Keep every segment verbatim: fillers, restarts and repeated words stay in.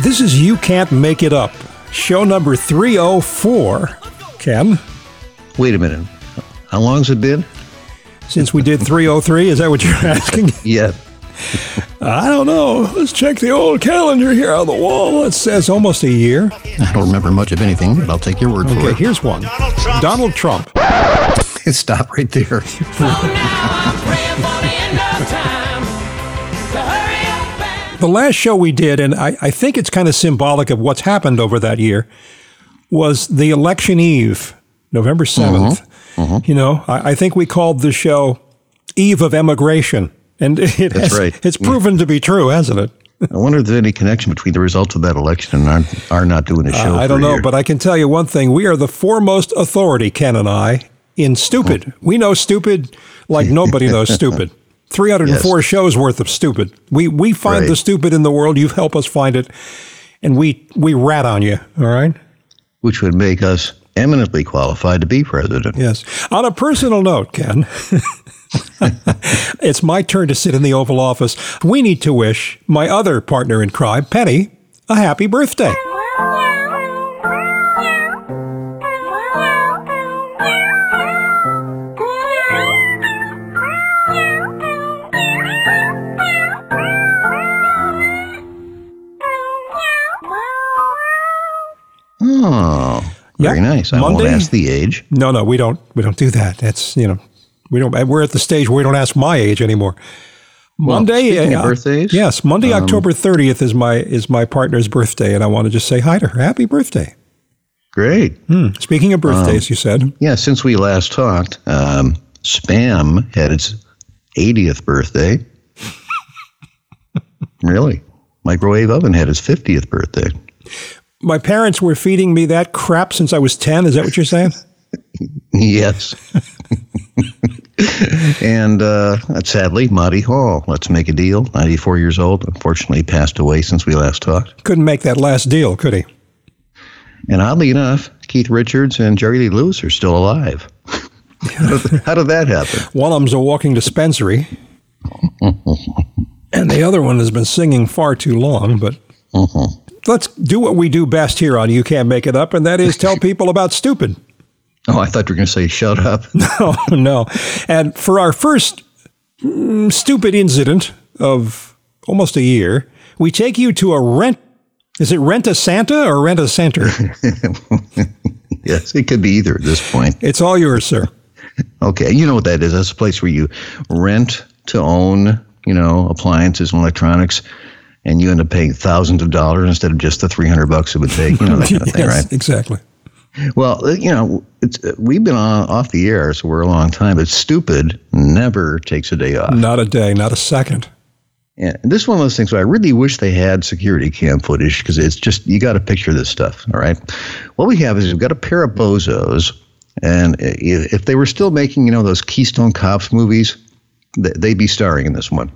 This is You Can't Make It Up, show number three oh four. Ken? Wait a minute. How long has it been? Since we did three oh three, is that what you're asking? Yeah. I don't know. Let's check the old calendar here on the wall. It says almost a year. I don't remember much of anything, but I'll take your word okay, for it. Okay, here's one. Donald Trump. Stop right there. The last show we did, and I, I think it's kind of symbolic of what's happened over that year, was the election eve, November seventh. Mm-hmm. Mm-hmm. You know, I, I think we called the show Eve of Emigration. And it That's has, right. It's proven to be true, hasn't it? I wonder if there's any connection between the results of that election and our, our not doing a show. Uh, I don't know, but I can tell you one thing. We are the foremost authority, Ken and I, in stupid. Oh. We know stupid like nobody knows stupid. three hundred four yes. shows worth of stupid. We we find right. the stupid in the world. You help us find it. And we, we rat on you, all right? Which would make us eminently qualified to be president. Yes. On a personal note, Ken, it's my turn to sit in the Oval Office. We need to wish my other partner in crime, Penny, a happy birthday. Oh, very yep. nice. I Monday, won't ask the age. No, no, we don't. We don't do that. That's, you know, we don't. We're at the stage where we don't ask my age anymore. Monday, well, speaking uh, of birthdays, yes, Monday, um, October thirtieth is my is my partner's birthday, and I want to just say hi to her. Happy birthday! Great. Hmm. Speaking of birthdays, um, you said, yeah. Since we last talked, um, Spam had its eightieth birthday. Really, Microwave Oven had its fiftieth birthday. My parents were feeding me that crap since I was ten. Is that what you're saying? Yes. And uh, sadly, Monty Hall, let's make a deal, ninety-four years old, unfortunately passed away since we last talked. Couldn't make that last deal, could he? And oddly enough, Keith Richards and Jerry Lee Lewis are still alive. how, did, how did that happen? One of them's a walking dispensary. And the other one has been singing far too long, but... Mm-hmm. Let's do what we do best here on You Can't Make It Up, and that is tell people about stupid. Oh, I thought you were going to say shut up. No, no. And for our first mm, stupid incident of almost a year, we take you to a rent. Is it Rent a Santa or Rent a Center? Yes, it could be either at this point. It's all yours, sir. Okay, you know what that is. That's a place where you rent to own, you know, appliances and electronics. And you end up paying thousands of dollars instead of just the three hundred bucks it would take, you know, that kind of thing, yes, right? Exactly. Well, you know, it's, we've been on, off the air, so we're a long time, but stupid never takes a day off. Not a day, not a second. Yeah, and this is one of those things where I really wish they had security cam footage because it's just, you got to picture this stuff, all right? What we have is we've got a pair of bozos, and if they were still making, you know, those Keystone Cops movies, they'd be starring in this one.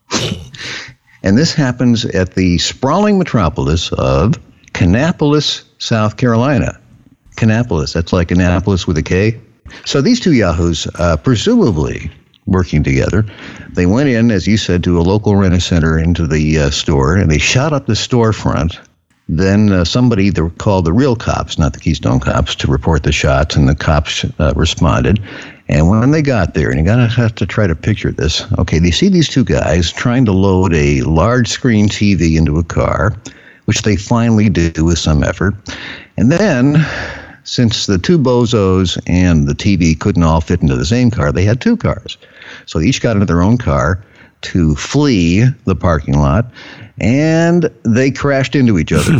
And this happens at the sprawling metropolis of Kannapolis, South Carolina. Kannapolis, that's like Annapolis with a K. So these two yahoos, uh, presumably working together, they went in, as you said, to a local rent-a-center into the uh, store, and they shot up the storefront. Then uh, somebody the, called the real cops, not the Keystone Cops, to report the shots, and the cops uh, responded. And when they got there, and you gotta have to try to picture this, okay, they see these two guys trying to load a large screen T V into a car, which they finally do with some effort. And then, since the two bozos and the T V couldn't all fit into the same car, they had two cars. So they each got into their own car to flee the parking lot, and they crashed into each other.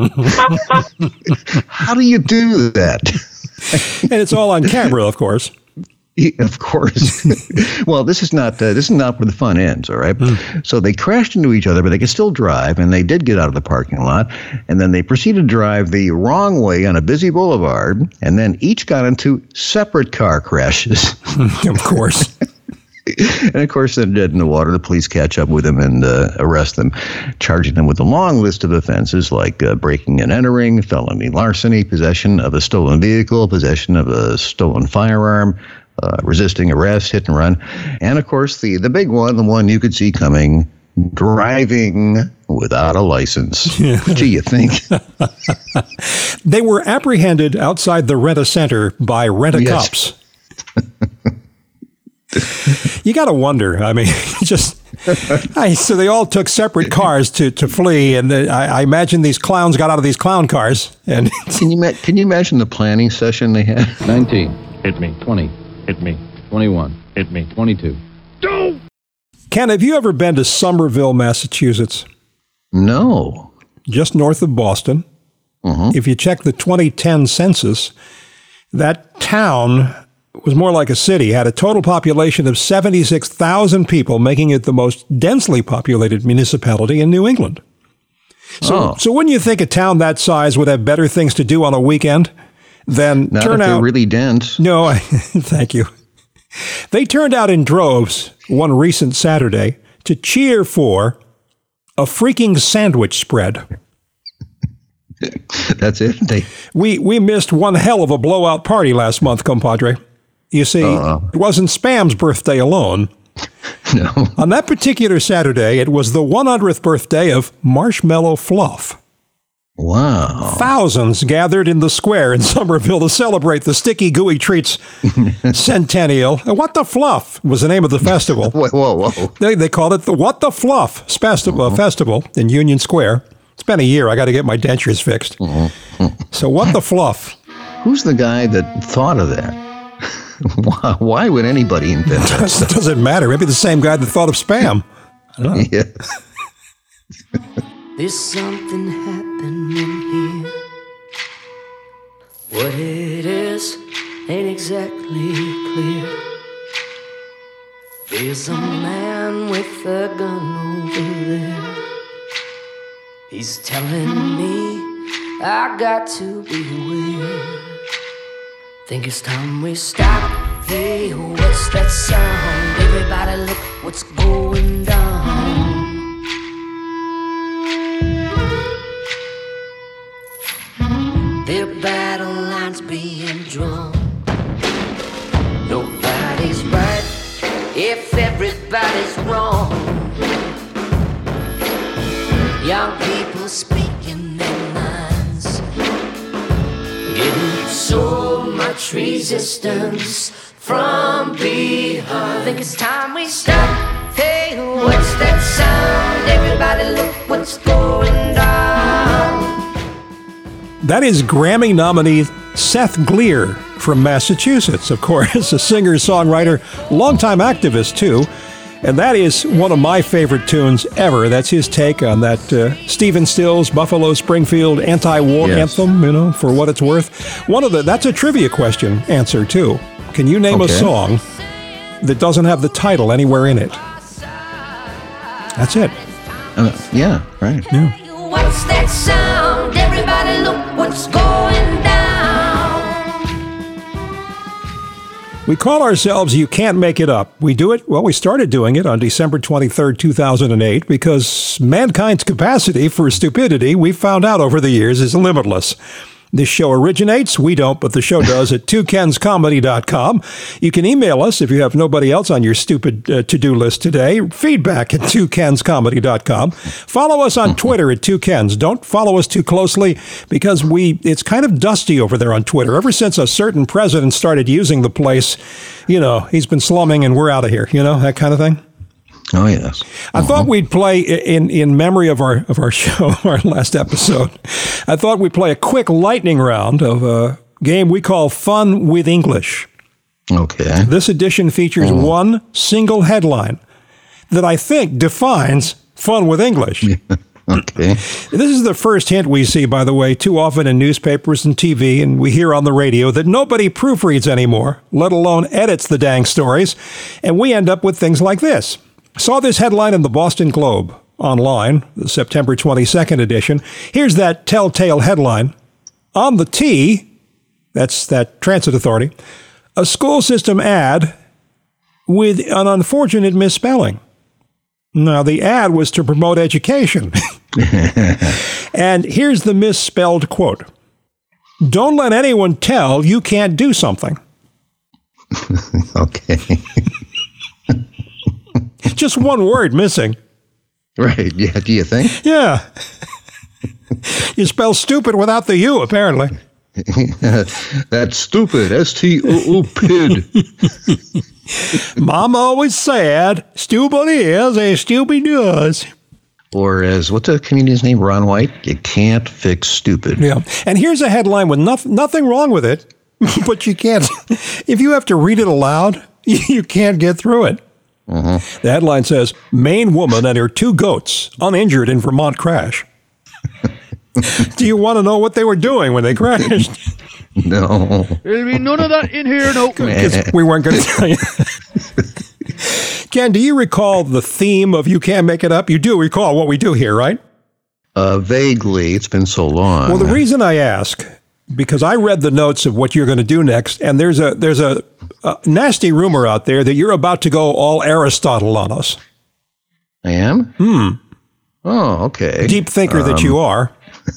How do you do that? And it's all on camera, of course. Yeah, of course. Well, this is not uh, this is not where the fun ends, all right? Mm. So they crashed into each other, but they could still drive, and they did get out of the parking lot, and then they proceeded to drive the wrong way on a busy boulevard, and then each got into separate car crashes. Of course. And, of course, they're dead in the water. The police catch up with them and uh, arrest them, charging them with a long list of offenses like uh, breaking and entering, felony larceny, possession of a stolen vehicle, possession of a stolen firearm, uh, resisting arrest, hit and run. And, of course, the, the big one, the one you could see coming, driving without a license. Gee, you think? They were apprehended outside the Rent-A-Center by Rent-A-Cops. Yes. You got to wonder. I mean, just I, so they all took separate cars to, to flee, and the, I, I imagine these clowns got out of these clown cars. And can you can you imagine the planning session they had? nineteen, hit me. twenty, hit me. twenty-one, hit me. twenty-two. Don't. Ken, have you ever been to Somerville, Massachusetts? No. Just north of Boston. Uh-huh. If you check the twenty ten census, that town was more like a city, had a total population of seventy-six thousand people, making it the most densely populated municipality in New England. So, oh. so wouldn't you think a town that size would have better things to do on a weekend than Not turn if out? They're really dense. No, I, thank you. They turned out in droves one recent Saturday to cheer for a freaking sandwich spread. That's it. They we we missed one hell of a blowout party last month, compadre. You see, uh, it wasn't Spam's birthday alone. No. On that particular Saturday, it was the one hundredth birthday of Marshmallow Fluff. Wow. Thousands gathered in the square in Somerville to celebrate the Sticky Gooey Treats centennial. What the Fluff was the name of the festival. whoa, whoa, whoa. They, they called it the What the Fluff Festi- uh-huh. Festival in Union Square. It's been a year. I got to get my dentures fixed. Uh-huh. So what the Fluff? Who's the guy that thought of that? Why, why would anybody invent that? It doesn't matter. Maybe the same guy that thought of Spam. I don't know. Yeah. There's something happening here. What it is ain't exactly clear. There's a man with a gun over there. He's telling me I got to beware. Think it's time we stop. Hey, what's that sound? Everybody look what's going down. Their battle lines being drawn. Nobody's right if everybody's wrong. Young people speaking their minds, getting so much resistance from behind. Think it's time we stop. Hey, what's that sound? Everybody look what's going down. That is Grammy nominee Seth Gleer from Massachusetts, of course, a singer, songwriter, longtime activist too. And that is one of my favorite tunes ever. That's his take on that uh, Stephen Stills, Buffalo Springfield anti-war yes. anthem, you know, for what it's worth. One of the, that's a trivia question answer too. Can you name okay. a song that doesn't have the title anywhere in it? That's it. Uh, yeah, right. Yeah. What's that sound? Everybody look what's going down. We call ourselves You Can't Make It Up. We do it, well, we started doing it on December twenty-third, two thousand eight, because mankind's capacity for stupidity, we've found out over the years, is limitless. This show originates, we don't, but the show does, at two kens comedy dot com. You can email us if you have nobody else on your stupid uh, to-do list today. Feedback at two kens comedy dot com. Follow us on Twitter at two kens. Don't follow us too closely because we it's kind of dusty over there on Twitter. Ever since a certain president started using the place, you know, he's been slumming and we're out of here, you know, that kind of thing. Oh, yes. I uh-huh. thought we'd play, in, in memory of our of our show, our last episode, I thought we'd play a quick lightning round of a game we call Fun with English. Okay. This edition features uh-huh. one single headline that I think defines Fun with English. Okay. This is the first hint we see, by the way, too often in newspapers and T V, and we hear on the radio that nobody proofreads anymore, let alone edits the dang stories, and we end up with things like this. Saw this headline in the Boston Globe online, the September twenty-second edition. Here's that telltale headline. On the T, that's that transit authority, a school system ad with an unfortunate misspelling. Now, the ad was to promote education. And here's the misspelled quote. Don't let anyone tell you can't do something. Okay. Just one word missing. Right. Yeah. Do you think? Yeah. You spell stupid without the U, apparently. That's stupid. S T O O P I D. Mom always said, stupid is as stupid does. Or as, what's the comedian's name? Ron White? You can't fix stupid. Yeah. And here's a headline with no- nothing wrong with it, but you can't, if you have to read it aloud, you can't get through it. Mm-hmm. The headline says, Maine woman and her two goats uninjured in Vermont crash. Do you want to know what they were doing when they crashed? No. There'll be none of that in here, no. Because we weren't going to tell you. Ken, do you recall the theme of You Can't Make It Up? You do recall what we do here, right? Uh, vaguely. It's been so long. Well, the reason I ask, because I read the notes of what you're going to do next, and there's a there's a, a nasty rumor out there that you're about to go all Aristotle on us. I am? Hmm. Oh, okay. Deep thinker um, that you are.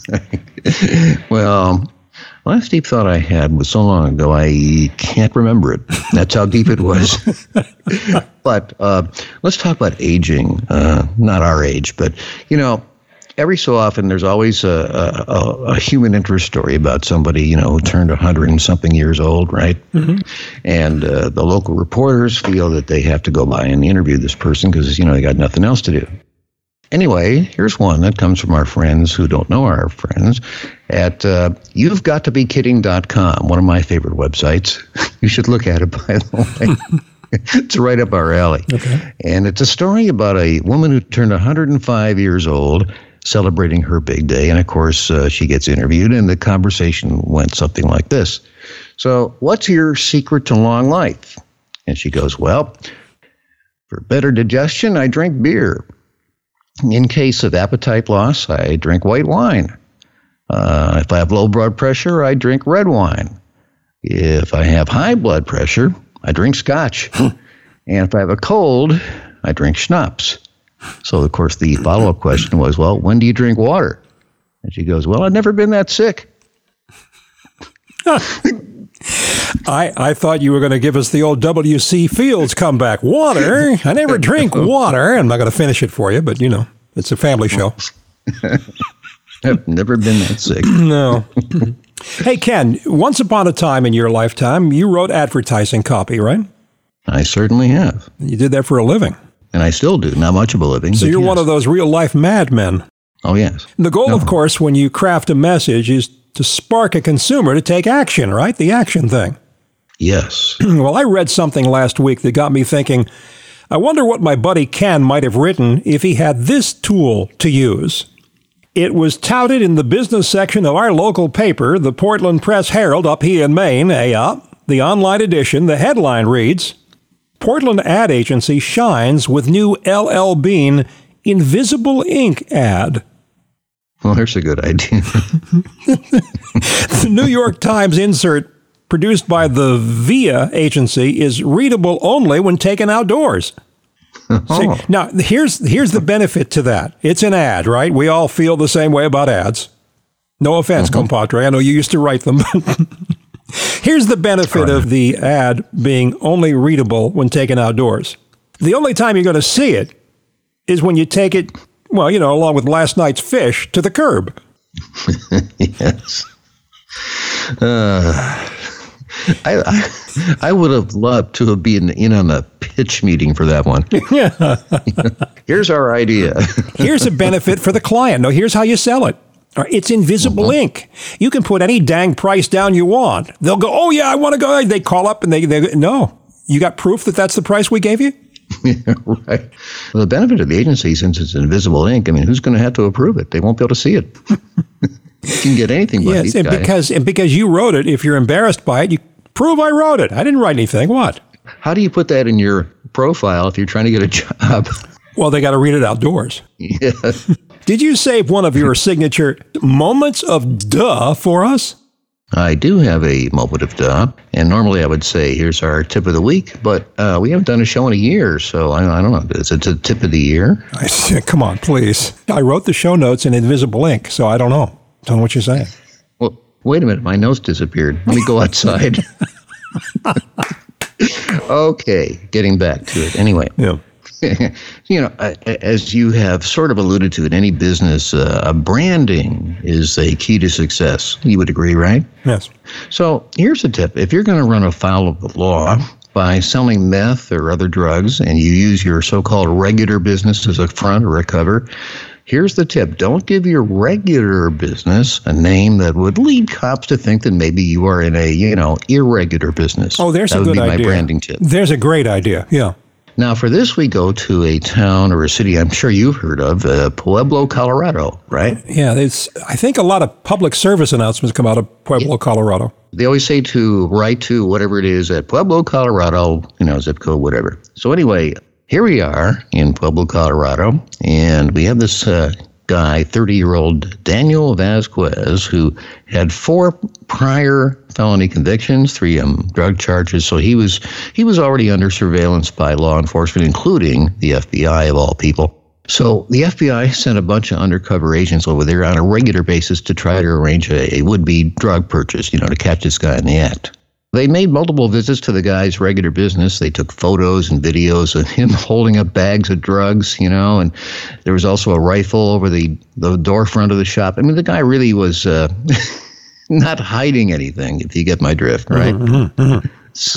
Well, last deep thought I had was so long ago, I can't remember it. That's how deep it was. But uh, let's talk about aging. Uh, not our age, but, you know, every so often there's always a, a, a human interest story about somebody, you know, who turned one hundred and something years old, right? Mm-hmm. And uh, the local reporters feel that they have to go by and interview this person because, you know, they got nothing else to do. Anyway, here's one that comes from our friends who don't know our friends at uh, you've got to be kidding dot com, one of my favorite websites. You should look at it, by the way. It's right up our alley. Okay. And it's a story about a woman who turned one hundred five years old, celebrating her big day. And, of course, uh, she gets interviewed, and the conversation went something like this. So, what's your secret to long life? And she goes, well, for better digestion, I drink beer. In case of appetite loss, I drink white wine. Uh, if I have low blood pressure, I drink red wine. If I have high blood pressure, I drink scotch. And if I have a cold, I drink schnapps. So, of course, the follow-up question was, well, when do you drink water? And she goes, well, I've never been that sick. I, I thought you were going to give us the old W C Fields comeback. Water? I never drink water. I'm not going to finish it for you, but, you know, it's a family show. I've never been that sick. No. Hey, Ken, once upon a time in your lifetime, you wrote advertising copy, right? I certainly have. You did that for a living. And I still do. Not much of a living. So you're yes. one of those real-life madmen. Oh, yes. The goal, no. of course, when you craft a message is to spark a consumer to take action, right? The action thing. Yes. Well, I read something last week that got me thinking, I wonder what my buddy Ken might have written if he had this tool to use. It was touted in the business section of our local paper, the Portland Press Herald up here in Maine, A O P, the online edition. The headline reads, Portland Ad Agency shines with new L L Bean Invisible Ink ad. Well, there's a good idea. The New York Times insert produced by the Via agency is readable only when taken outdoors. Oh. See, now, here's here's the benefit to that. It's an ad, right? We all feel the same way about ads. No offense, uh-huh. compadre. I know you used to write them. Here's the benefit right. of the ad being only readable when taken outdoors. The only time you're going to see it is when you take it, well, you know, along with last night's fish, to the curb. Yes. Uh, I, I I would have loved to have been in on a pitch meeting for that one. Yeah. Here's our idea. Here's a benefit for the client. No, here's how you sell it. It's invisible uh-huh. ink. You can put any dang price down you want. They'll go, oh, yeah, I want to go. They call up and they, they no. You got proof that that's the price we gave you? Yeah, right. Well, the benefit of the agency, since it's invisible ink, I mean, who's going to have to approve it? They won't be able to see it. You can get anything by yes, these and guys. because and because you wrote it, if you're embarrassed by it, you prove I wrote it. I didn't write anything. What? How do you put that in your profile if you're trying to get a job? Well, they got to read it outdoors. Yeah. Did you save one of your signature moments of duh for us? I do have a moment of duh, and normally I would say, here's our tip of the week, but uh, we haven't done a show in a year, so I, I don't know. Is it a tip of the year? I said, come on, please. I wrote the show notes in invisible ink, so I don't know. Don't know what you're saying. Well, wait a minute. My nose disappeared. Let me go outside. Okay, getting back to it. Anyway. Yeah. you know, as you have sort of alluded to in any business, uh, branding is a key to success. You would agree, right? Yes. So here's a tip. If you're going to run afoul of the law by selling meth or other drugs and you use your so-called regular business as a front or a cover, here's the tip. Don't give your regular business a name that would lead cops to think that maybe you are in a, you know, irregular business. Oh, there's that a good idea. That would be idea. my branding tip. There's a great idea. Yeah. Now, for this, we go to a town or a city I'm sure you've heard of, uh, Pueblo, Colorado, right? Yeah, there's, I think a lot of public service announcements come out of Pueblo, yeah. Colorado. They always say to write to whatever it is at Pueblo, Colorado, you know, zip code, whatever. So anyway, here we are in Pueblo, Colorado, and we have this uh, guy, thirty-year-old Daniel Vasquez, who had four prior felony convictions, three um, drug charges. So he was he was already under surveillance by law enforcement, including the F B I of all people. So the F B I sent a bunch of undercover agents over there on a regular basis to try to arrange a, a would-be drug purchase, you know, to catch this guy in the act. They made multiple visits to the guy's regular business. They took photos and videos of him holding up bags of drugs, you know, and there was also a rifle over the, the door front of the shop. I mean, the guy really was uh, not hiding anything, if you get my drift, right? Mm-hmm, mm-hmm.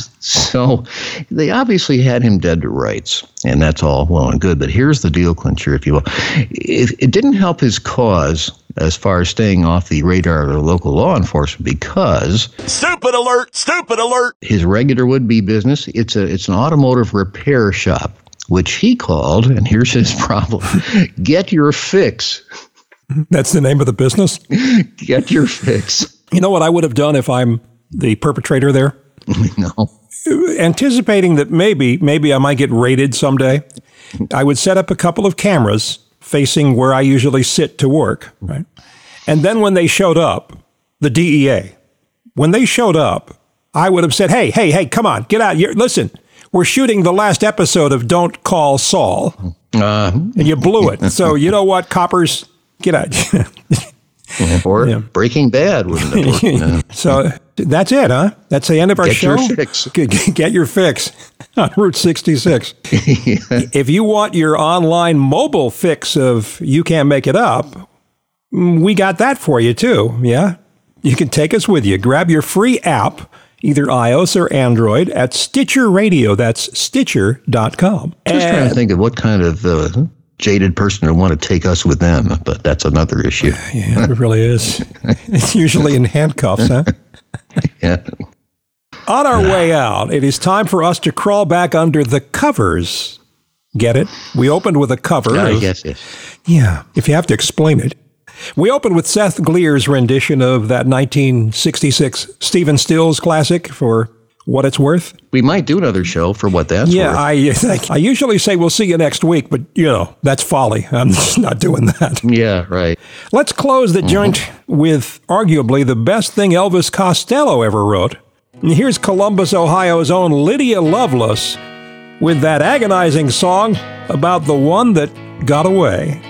So they obviously had him dead to rights, and that's all well and good. But here's the deal clincher, if you will. It, it didn't help his cause as far as staying off the radar of the local law enforcement because stupid alert, stupid alert. His regular would-be business, it's a it's an automotive repair shop, which he called, and here's his problem, Get Your Fix. That's the name of the business? Get Your Fix. You know what I would have done if I'm the perpetrator there? No. Anticipating that maybe, maybe I might get raided someday, I would set up a couple of cameras facing where I usually sit to work, right? And then when they showed up, the D E A, when they showed up, I would have said, hey, hey, hey, come on, get out. You're, listen, we're shooting the last episode of Don't Call Saul, uh, and you blew it. So you know what, coppers, get out. Or yeah. Breaking Bad wouldn't have worked. No. So that's it, huh? That's the end of our Get show. Your fix. Get, get your fix on Route sixty-six. Yeah. If you want your online mobile fix of You Can't Make It Up, we got that for you too. Yeah, you can take us with you. Grab your free app, either iOS or Android, at Stitcher Radio. That's Stitcher dot com. Just and, trying to think of what kind of uh, jaded person would want to take us with them, but that's another issue. Yeah, it really is. It's usually in handcuffs, huh? Yeah. On our way out, it is time for us to crawl back under the covers. Get it? We opened with a cover. I of, guess, yes. Yeah, if you have to explain it. We opened with Seth Glier's rendition of that nineteen sixty-six Stephen Stills classic, For What It's Worth. We might do another show for what that's yeah, worth. Yeah, I, I usually say we'll see you next week, but, you know, that's folly. I'm just not doing that. Yeah, right. Let's close the mm-hmm. joint with arguably the best thing Elvis Costello ever wrote. And here's Columbus, Ohio's own Lydia Lovelace with that agonizing song about the one that got away.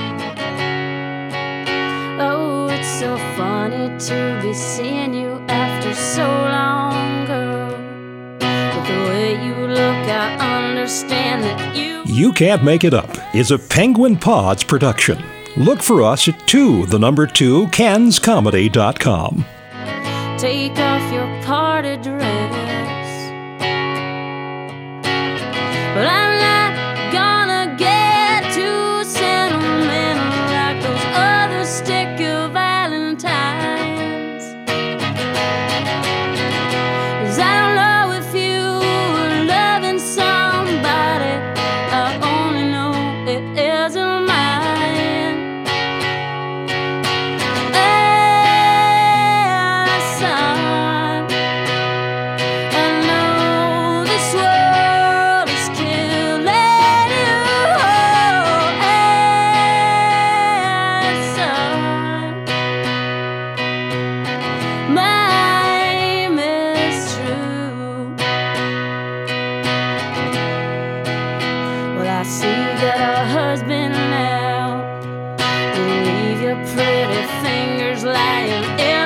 Oh, it's so funny to be seeing you after so long, girl. But the way you look, I understand that you... You Can't Make It Up is a Penguin Pods production. Look for us at two, the number two, cans comedy dot com. Take off your party dress, but I'm not gonna get too sentimental like those other sticker valentines. 'Cause I don't know if you were loving somebody, I only know it isn't mine. Pretty fingers lying